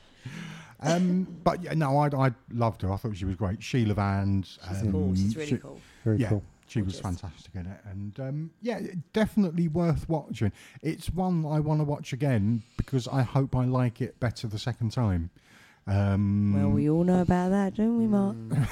But yeah, no, I loved her. I thought she was great. Sheila Vand. She's cool. She's really cool. Very Yeah, cool. she was Gorgeous. fantastic in it, and yeah, definitely worth watching. It's one I want to watch again because I hope I like it better the second time. Well, we all know about that, don't we, Mark?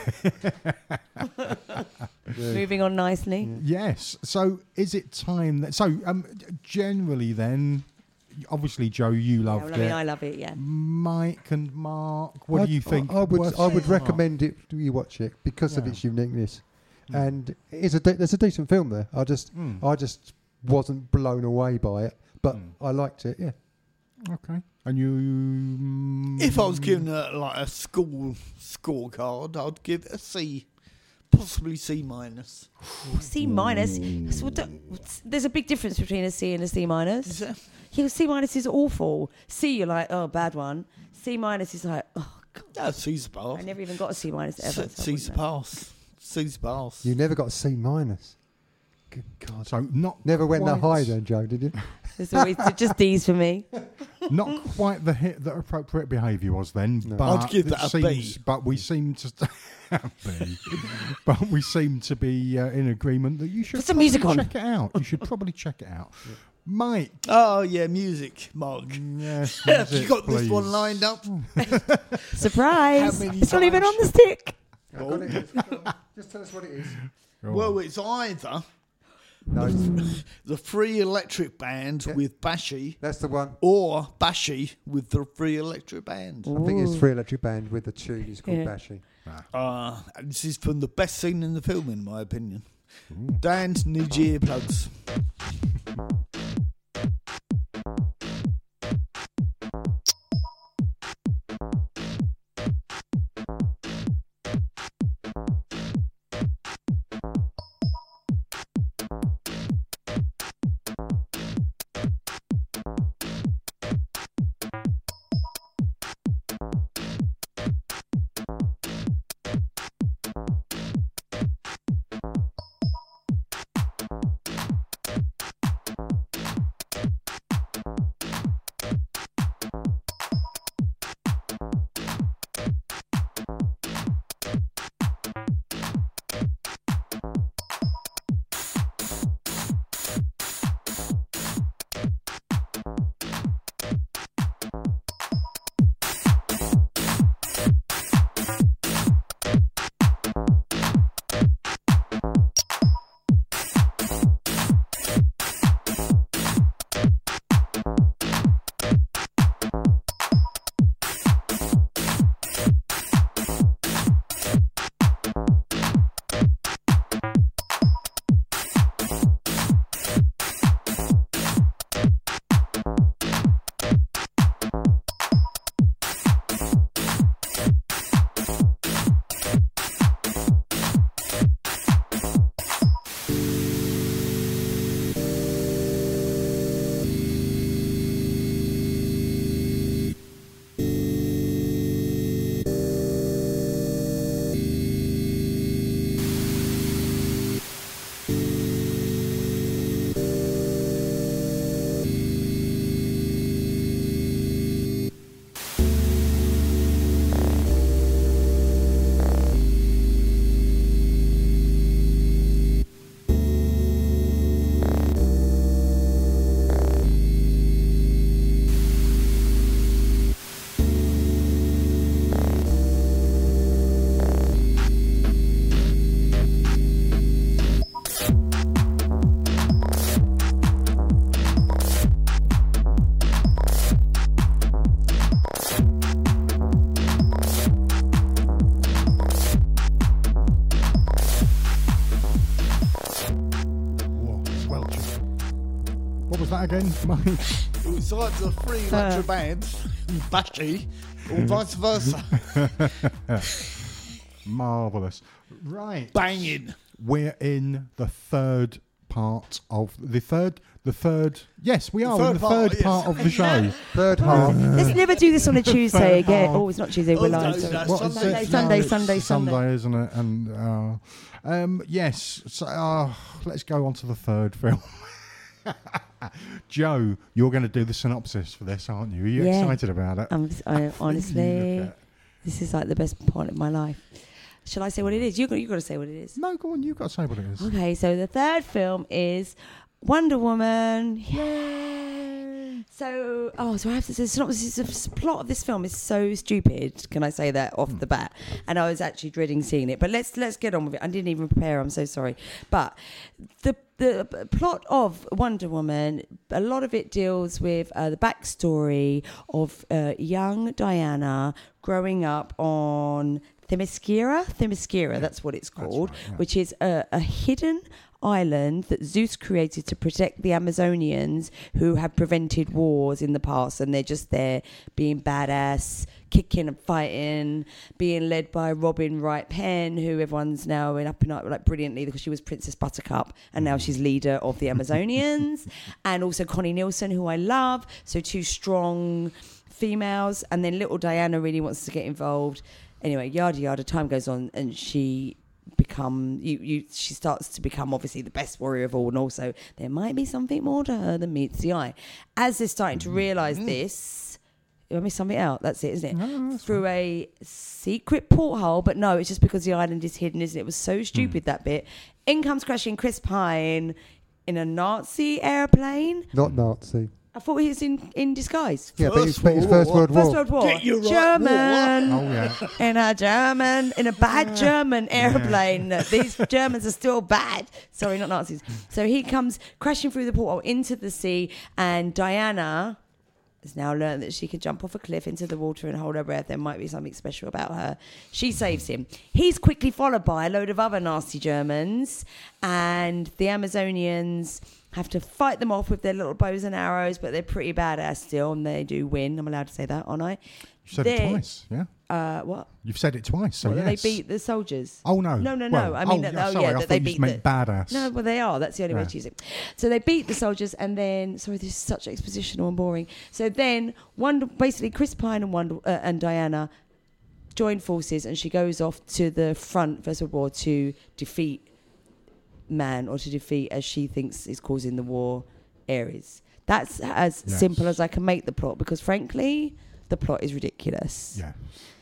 Moving on nicely. Yes. So is it time that... So generally then, obviously, Joe, you Yeah, loved well, I mean, it. I love it, yeah. Mike and Mark, what do you think? I would Worth- recommend it. You watch it because of Yeah. its uniqueness, and there's a decent film there. I just wasn't blown away by it, but I liked it. Yeah. Okay. And you... If I was given a school scorecard, I'd give it a C, possibly C minus. C minus. So there's a big difference between a C and a C minus. Is there? Yeah, C minus is awful. C, you're like, oh, bad one. C minus is like, oh, God. No, C's a pass. I never even got a C minus ever. so I C's a wouldn't know. pass. C's a pass. You never got a C minus. Good God. So not Never went that quite- high then, Joe, did you? It's always just D's for me. Not quite the hit that appropriate behaviour was then, No. but I'd give it that a B. seems, But we seem to, B. But we seem to be in agreement that you should Put some music probably on. check it out. You should probably check it out, Mike. Oh, yeah, music, Mark. Yes, Have you music, got this one please. lined up? Surprise! How many It's not even times? on the stick. Just tell us what it is. Go on. Well, it's either No, the Free Electric Band Yeah. with Bashy that's the one. or Bashy with the Free Electric Band. I think it's Free Electric Band with the tune. It's called Yeah. Bashy. And this is from the best scene in the film, in my opinion. Dan needs your earplugs. What was that again, Mike? It was either the Free Electric Band, Bashy, or vice versa. Marvellous. Right. Banging. We're in the third part of the third. Yes, we are in the third third part, part of the show. Third half. Let's never do this on a Tuesday Third again. half. Oh, it's not Tuesday. We're Oh, live. no, sorry. that's What is Sunday. it? Sunday, No, Sunday, it's Sunday. isn't it? And yes. So let's go on to the third film. Joe, you're going to do the synopsis for this, aren't you? Are you Yeah. excited about it? Honestly, Look at- this is like the best part of my life. Shall I say what it is? You got to say what it is. No, go on. You've got to say what it is. Okay, so the third film is Wonder Woman. Yay! So I have to say, the plot of this film is so stupid. Can I say that off the bat? And I was actually dreading seeing it. But let's get on with it. I didn't even prepare. I'm so sorry. But the plot of Wonder Woman, a lot of it deals with the backstory of young Diana growing up on Themyscira, that's what it's called, right, yeah. which is a hidden island that Zeus created to protect the Amazonians who have prevented wars in the past, and they're just there being badass, kicking and fighting, being led by Robin Wright Penn, who everyone's now up like brilliantly because she was Princess Buttercup and now she's leader of the Amazonians, and also Connie Nielsen, who I love. So two strong females, and then little Diana really wants to get involved. Anyway, yada yada. Time goes on, and she starts to become obviously the best warrior of all, and also there might be something more to her than meets the eye. As they're starting to realise this, I missed something out. That's it, isn't it? No, Through a secret porthole, but no, it's just because the island is hidden, isn't it? It was so stupid that bit. In comes crashing Chris Pine in a Nazi airplane. Not Nazi. I thought he was in disguise. Yeah, but it's First World First War. World War. Get your right German. Oh, yeah. In a bad German airplane. These Germans are still bad. Sorry, not Nazis. So he comes crashing through the porthole into the sea, and Diana has now learned that she can jump off a cliff into the water and hold her breath. There might be something special about her. She saves him. He's quickly followed by a load of other nasty Germans, and the Amazonians have to fight them off with their little bows and arrows, but they're pretty badass still, and they do win. I'm allowed to say that, aren't I? You said it twice, yeah? What? You've said it twice, so Well, yes. they beat the soldiers. Oh, no. No. Well, I mean, sorry, I that they thought beat you meant badass. No, well, they are. That's the only way Yeah. to use it. So they beat the soldiers, and then this is such expositional and boring. So then, basically, Chris Pine and Diana join forces, and she goes off to the front, First World War, to defeat as she thinks is causing the war, Ares. That's as simple as I can make the plot, because frankly, the plot is ridiculous. Yeah.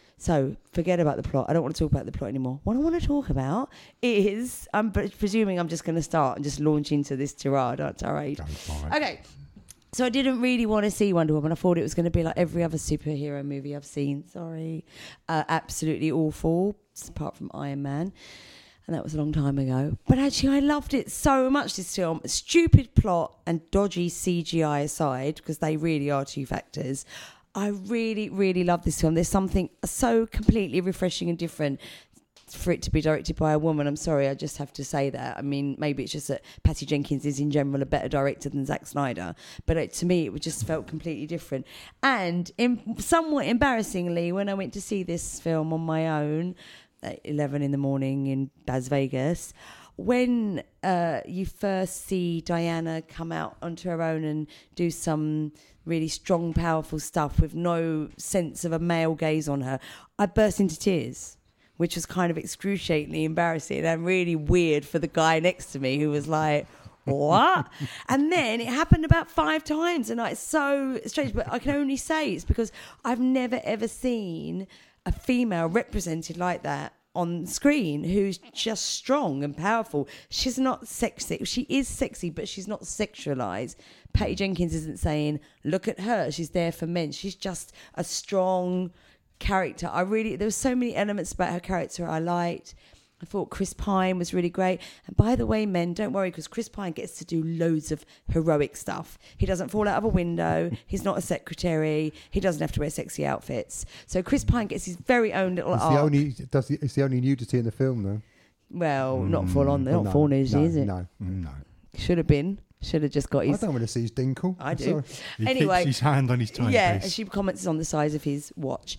So forget about the plot. I don't want to talk about the plot anymore. What I want to talk about is, I'm presuming I'm just going to start and just launch into this tirade. Go for it. Okay. So I didn't really want to see Wonder Woman. I thought it was going to be like every other superhero movie I've seen. Sorry. Absolutely awful, apart from Iron Man. And that was a long time ago. But actually, I loved it so much, this film. Stupid plot and dodgy CGI aside, because they really are two factors. I really, really love this film. There's something so completely refreshing and different for it to be directed by a woman. I'm sorry, I just have to say that. I mean, maybe it's just that Patty Jenkins is in general a better director than Zack Snyder. But to me, it just felt completely different. And somewhat embarrassingly, when I went to see this film on my own, at 11 in the morning in Las Vegas, when you first see Diana come out onto her own and do some really strong, powerful stuff with no sense of a male gaze on her, I burst into tears, which was kind of excruciatingly embarrassing and really weird for the guy next to me, who was like, what? And then it happened about 5 times, and it's so strange, but I can only say it's because I've never ever seen a female represented like that on screen, who's just strong and powerful. She's not sexy. She is sexy, but she's not sexualized. Patty Jenkins isn't saying, look at her, she's there for men. She's just a strong character. There were so many elements about her character I liked. I thought Chris Pine was really great. And by the way, men, don't worry, because Chris Pine gets to do loads of heroic stuff. He doesn't fall out of a window. He's not a secretary. He doesn't have to wear sexy outfits. So Chris Pine gets his very own little arc. It's the only nudity in the film, though. Well, not full on. Not full nudity, is it? No. Should have been. Should have just got his... I don't want to see his dinkle. I do. He Anyway, keeps his hand on his timepiece. yeah, and she comments on the size of his watch.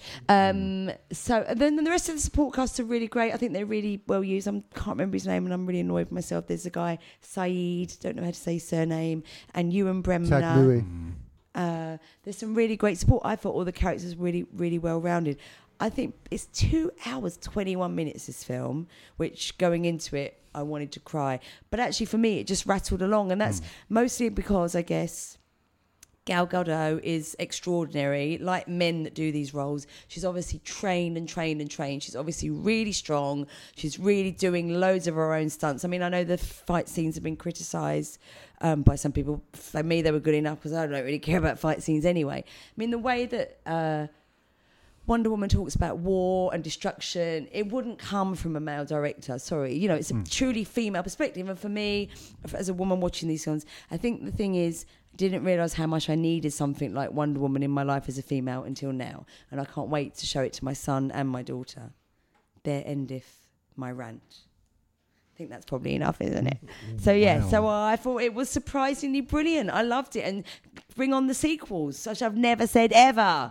So then the rest of the support cast are really great. I think they're really well used. I can't remember his name, and I'm really annoyed with myself. There's a guy, Saeed, don't know how to say his surname, and Ewan Bremner. Tag Louis. There's some really great support. I thought all the characters were really, really well rounded. I think it's 2 hours, 21 minutes, this film, which going into it, I wanted to cry. But actually, for me, it just rattled along. And that's mostly because, I guess, Gal Gadot is extraordinary. Like men that do these roles, she's obviously trained. She's obviously really strong. She's really doing loads of her own stunts. I mean, I know the fight scenes have been criticised by some people. For me, they were good enough because I don't really care about fight scenes anyway. I mean, the way that Wonder Woman talks about war and destruction, it wouldn't come from a male director. Sorry. You know, it's a truly female perspective. And for me, as a woman watching these films, I think the thing is, didn't realise how much I needed something like Wonder Woman in my life as a female until now. And I can't wait to show it to my son and my daughter. There endeth my rant. I think that's probably enough, isn't it? So, yeah, Wow. so I thought it was surprisingly brilliant. I loved it. And bring on the sequels, such I've never said ever.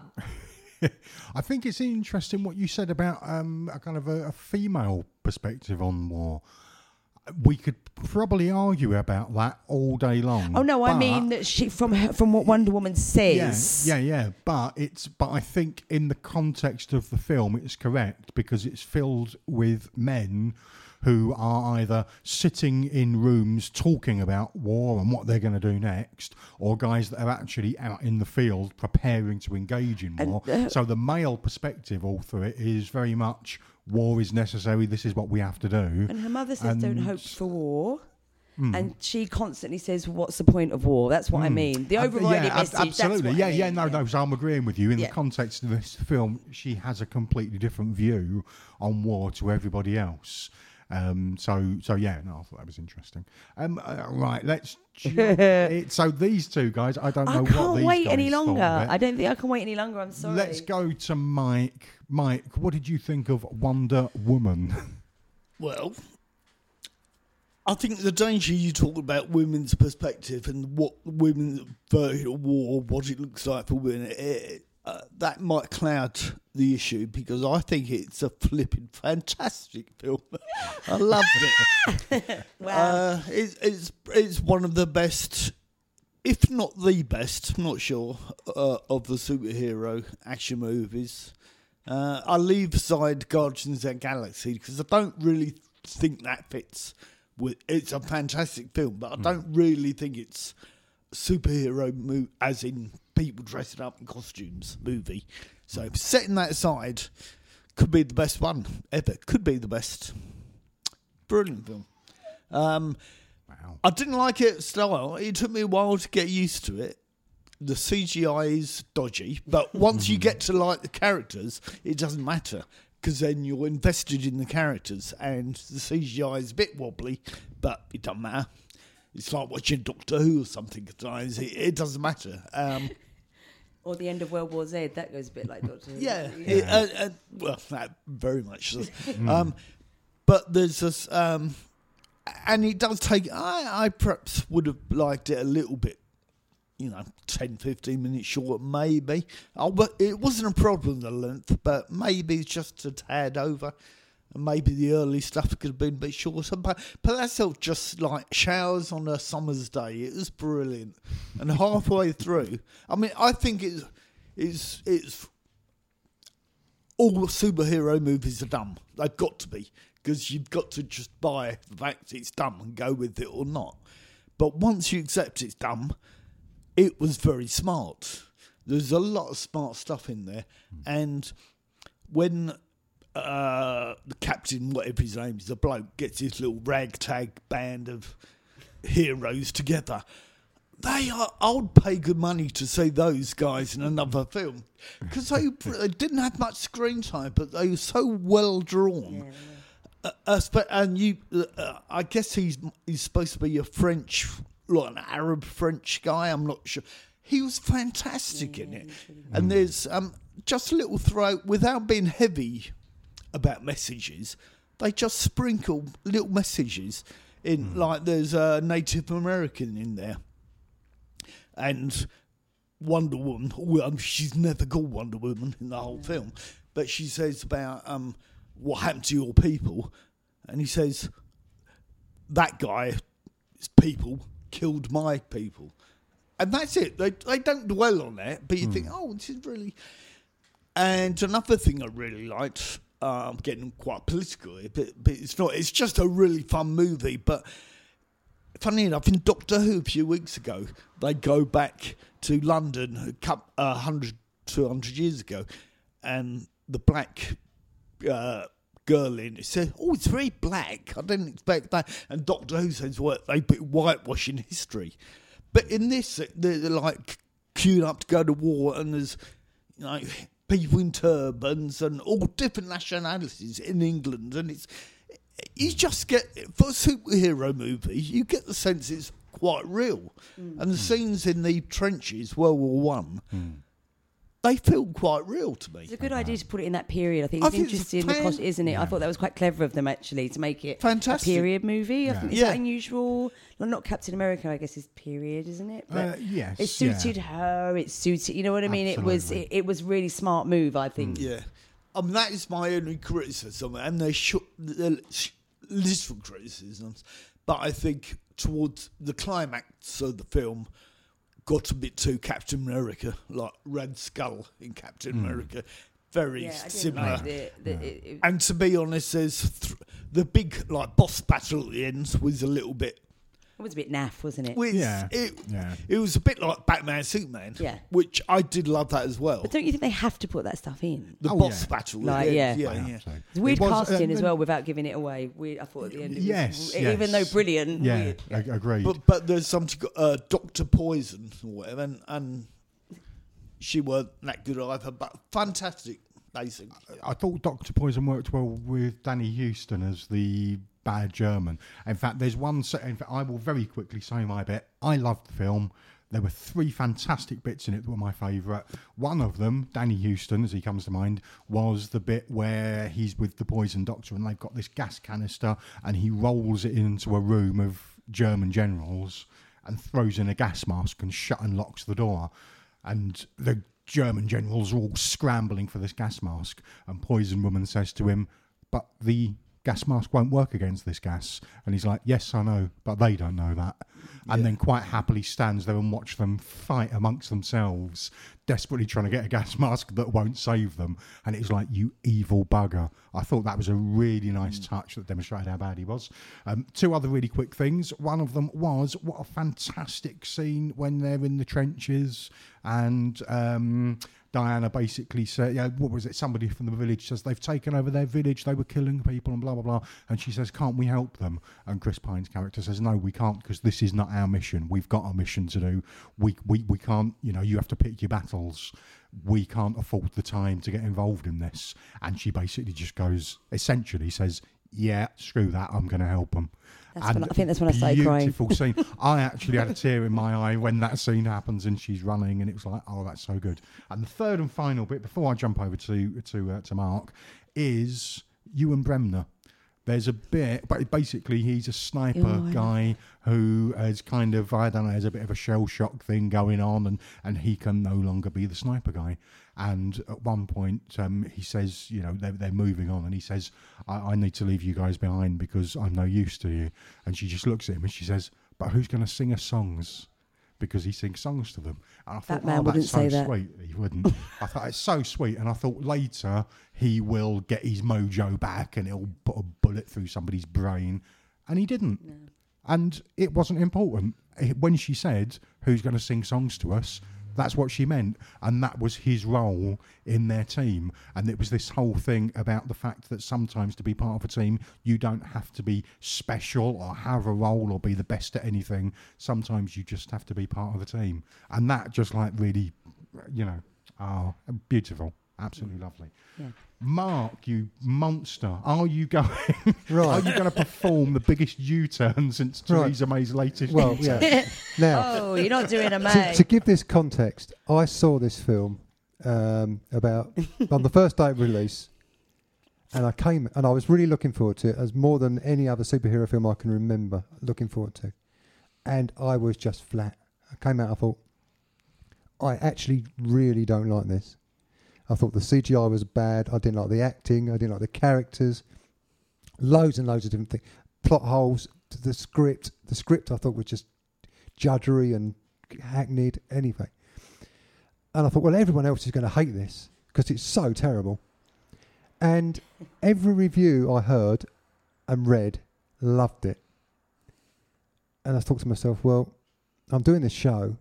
I think it's interesting what you said about a kind of a female perspective on war. We could probably argue about that all day long. Oh no, I but- mean that she from what Wonder Woman says. Yeah. But I think in the context of the film, it's correct because it's filled with men who are either sitting in rooms talking about war and what they're going to do next, or guys that are actually out in the field preparing to engage in war. So the male perspective all through it is very much war is necessary. This is what we have to do. And her mother says, "Don't And- hope for war." And she constantly says, "What's the point of war?" That's what I mean. The overriding message. Absolutely. That's what I mean. No. So I'm agreeing with you. In Yeah. the context of this film, she has a completely different view on war to everybody else. So yeah, no, I thought that was interesting. Right, let's. So these two guys, I don't know I what can't these wait guys any thought longer. of it. I don't think I can wait any longer. I'm sorry. Let's go to Mike. Mike, what did you think of Wonder Woman? Well, I think the danger you talk about women's perspective and what women's version of war, what it looks like for women, that might cloud the issue because I think it's a flipping fantastic film. I loved it. Wow. It's one of the best, if not the best, I'm not sure, of the superhero action movies. I leave aside Guardians of the Galaxy because I don't really think that fits with. It's a fantastic film, but I don't really think it's a superhero movie, as in people dressing up in costumes movie. So setting that aside, could be the best one ever. Could be the best. Brilliant film. Wow. I didn't like it style. It took me a while to get used to it. The CGI is dodgy, but once you get to like the characters, it doesn't matter because then you're invested in the characters, and the CGI is a bit wobbly, but it doesn't matter. It's like watching Doctor Who or something. It doesn't matter. Or the end of World War Z. That goes a bit like Doctor Who. Yeah. Well, that very much does. But there's this, and it does take. I perhaps would have liked it a little bit. 10, 15 minutes short, maybe. But it wasn't a problem, the length, but maybe it's just a tad over. And maybe the early stuff could have been a bit shorter. But that's all just like showers on a summer's day. It was brilliant. And halfway through, I mean, I think it's all superhero movies are dumb. They've got to be. Because you've got to just buy the fact it's dumb and go with it or not. But once you accept it's dumb, it was very smart. There's a lot of smart stuff in there. And when the captain, whatever his name is, the bloke, gets his little ragtag band of heroes together, I would pay good money to see those guys in another film. Because they didn't have much screen time, but they were so well drawn. And I guess he's supposed to be a French, like an Arab French guy. I'm not sure. He was fantastic in it. And there's just a little throw without being heavy about messages. They just sprinkle little messages in. Like there's a Native American in there, and Wonder Woman. Well, she's never called Wonder Woman in the whole film, but she says about what happened to your people, and he says that guy's people killed my people, and that's it. They don't dwell on that, but you think, oh, this is really. And another thing I really liked, I'm getting quite political here, but it's not. It's just a really fun movie, but funny enough, in Doctor Who a few weeks ago, they go back to London 100, 200 years ago, and the black girl in it said, "Oh, it's very black. I didn't expect that." And Doctor Who says, "Well, they put whitewashing history." But in this, they're like queued up to go to war, and there's people in turbans and all different nationalities in England, and you just get, for a superhero movie, you get the sense it's quite real. And the scenes in the trenches, World War One, they feel quite real to me. It's a good idea to put it in that period. I think I it's think it's interesting in the cost, isn't it? Yeah. I thought that was quite clever of them, actually, to make it Fantastic. a period movie. Yeah. I think it's Yeah. that unusual. Well, not Captain America, I guess, is period, isn't it? But Yes. it suited her. It suited, you know what I mean? Absolutely. It was really smart move, I think. Yeah. That is my only criticism, and they're little criticisms, but I think towards the climax of the film got a bit too Captain America, like Red Skull in Captain America. Very Yeah, I didn't similar. like it. And to be honest, there's the big boss battle at the end was a little bit. It was a bit naff, wasn't it? Yeah. It was a bit like Batman Superman, Yeah. which I did love that as well. But don't you think they have to put that stuff in? The Oh, boss yeah. battle, Like, yeah. yeah. It's weird It was, casting as and- well without giving it away. Weird, I thought at the end it was, Yes, even though yes. brilliant, Yeah, weird. agreed. But there's something Dr. Poison or whatever, and she weren't that good either, but fantastic, basically. I thought Dr. Poison worked well with Danny Houston as the bad German. In fact, there's one... In fact, I will very quickly say my bit. I loved the film. There were 3 fantastic bits in it that were my favourite. One of them, Danny Houston, as he comes to mind, was the bit where he's with the poison doctor and they've got this gas canister and he rolls it into a room of German generals and throws in a gas mask and shut and locks the door. And the German generals are all scrambling for this gas mask. And Poison Woman says to him, "But the gas mask won't work against this gas." And he's like, "Yes, I know, but they don't know that." And then quite happily stands there and watch them fight amongst themselves, desperately trying to get a gas mask that won't save them. And it's like, you evil bugger. I thought that was a really nice touch that demonstrated how bad he was. 2 other really quick things. One of them was, what a fantastic scene when they're in the trenches and Diana basically said, what was it? Somebody from the village says they've taken over their village, they were killing people and blah, blah, blah. And she says, "Can't we help them?" And Chris Pine's character says, "No, we can't, because this is not our mission. We've got a mission to do. We can't, you have to pick your battles. We can't afford the time to get involved in this." And she basically just essentially says, "Yeah, screw that, I'm going to help them." I think that's when I started crying. Beautiful scene. I actually had a tear in my eye when that scene happens and she's running, and it was like, oh, that's so good. And the third and final bit, before I jump over to Mark, is Ewan Bremner. There's a bit, but basically he's a sniper guy who is kind of, I don't know, has a bit of a shell shock thing going on, and he can no longer be the sniper guy. And at one point, he says, they're moving on, and he says, I need to leave you guys behind because I'm no use to you. And she just looks at him and she says, "But who's going to sing us songs?" Because he sings songs to them. And I thought, That man wouldn't that's so say that. sweet. He wouldn't. I thought, it's so sweet. And I thought later he will get his mojo back and he'll put a bullet through somebody's brain. And he didn't. No. And it wasn't important. When she said, "Who's going to sing songs to us?" that's what she meant. And that was his role in their team. And it was this whole thing about the fact that sometimes to be part of a team, you don't have to be special or have a role or be the best at anything. Sometimes you just have to be part of a team. And that just really, beautiful. Absolutely lovely. Yeah. Mark, you monster, are you going? Right. Are you going to perform the biggest U-turn since Theresa May's latest? Well, yeah. Now, Oh, you're not doing a May. to give this context, I saw this film about on the first day of release, and I was really looking forward to it, as more than any other superhero film I can remember looking forward to, and I was just flat. I came out, I thought, I actually really don't like this. I thought the CGI was bad. I didn't like the acting. I didn't like the characters. Loads and loads of different things. Plot holes. The script I thought was just judgery and hackneyed. Anything. And I thought, well, everyone else is going to hate this because it's so terrible. And every review I heard and read loved it. and I thought to myself, well, I'm doing this show.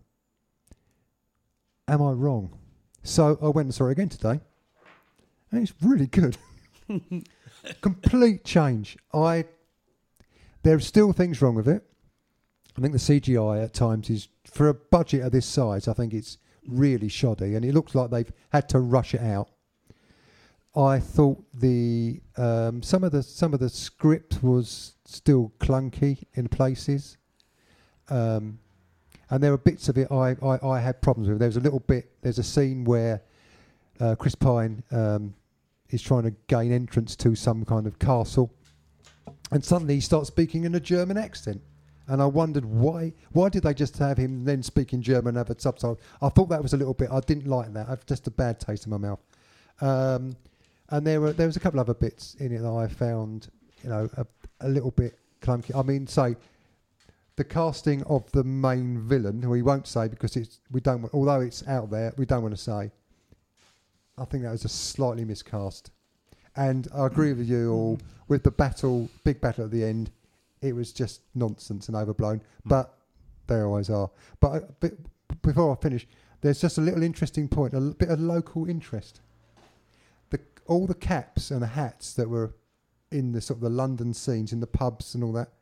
Am I wrong? So I went and saw it again today, and it's really good. Complete change. There are still things wrong with it. I think the CGI at times is, for a budget of this size, I think it's really shoddy, and it looks like they've had to rush it out. I thought the some of the script was still clunky in places, and there were bits of it I had problems with. There's a scene where Chris Pine is trying to gain entrance to some kind of castle, and suddenly he starts speaking in a German accent. And I wondered why did they just have him then speak in German and have a subtitle? I thought that was a little bit, I didn't like that. I've just a bad taste in my mouth. And there was a couple other bits in it that I found, a little bit clunky. I mean, say, the casting of the main villain, who we won't say because although it's out there, we don't want to say. I think that was a slightly miscast. And I agree with you all, with the big battle at the end, it was just nonsense and overblown, but they always are. But before I finish, there's just a little interesting point, a bit of local interest. All the caps and the hats that were in the sort of the London scenes, in the pubs and all that,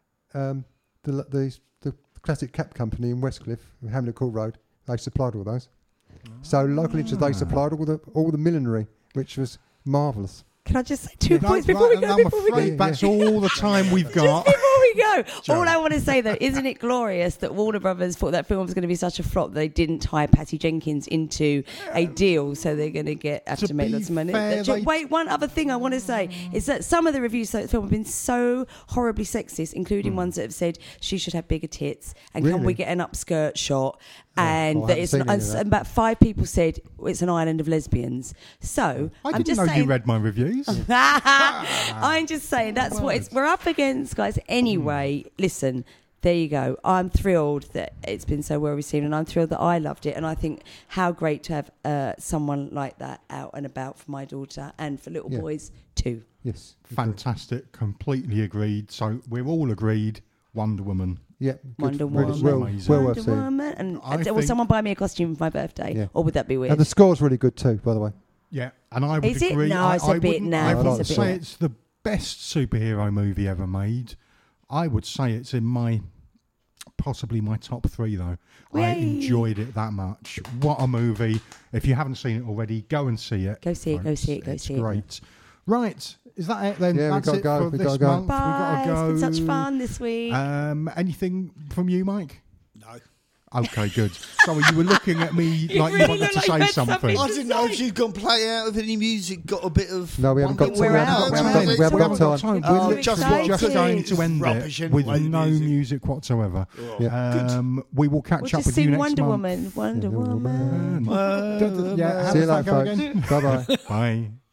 the classic cap company in Westcliff, Hamlet Court Road, they supplied all those. So local interest, they supplied all the millinery, which was marvellous. Can I just say 2 points before we go? That's all the time we've got. Just before we go, all I want to say though, isn't it glorious that Warner Brothers thought that film was going to be such a flop that they didn't tie Patty Jenkins into a deal, so they're going to have to make lots of money. Wait, one other thing I want to say is that some of the reviews of the film have been so horribly sexist, including ones that have said she should have bigger tits and can we get an upskirt shot. And that it's about 5 people said it's an island of lesbians. So I didn't know you read my reviews. I'm just saying that's what we're up against, guys. Anyway, listen, there you go. I'm thrilled that it's been so well received, and I'm thrilled that I loved it. And I think how great to have someone like that out and about for my daughter and for little boys too. Yes, fantastic. Completely agreed. So we're all agreed. Wonder Woman. Yeah, Wonder Woman. Well worth seeing. And will someone buy me a costume for my birthday? Yeah. Or would that be weird? And the score's really good too, by the way. Yeah, and I would Is agree. It? No, it's a bit now. I wouldn't say it's the best superhero movie ever made. I would say it's in possibly my top 3 though. Yay. I enjoyed it that much. What a movie. If you haven't seen it already, go and see it. Go see it, It's great. Right, is that it then? Yeah, that's it for this month. Bye. We've got to go. It's been such fun this week. Anything from you, Mike? No. Okay, good. Sorry, you were looking at me like you wanted to say something. I didn't know if you'd gone play out with any music, got a bit of... No, we haven't got time. We're out. We haven't got time. We're just going to end it with no music whatsoever. We will catch up with you next month. Wonder Woman. Yeah, see you later, folks. Bye-bye. Bye.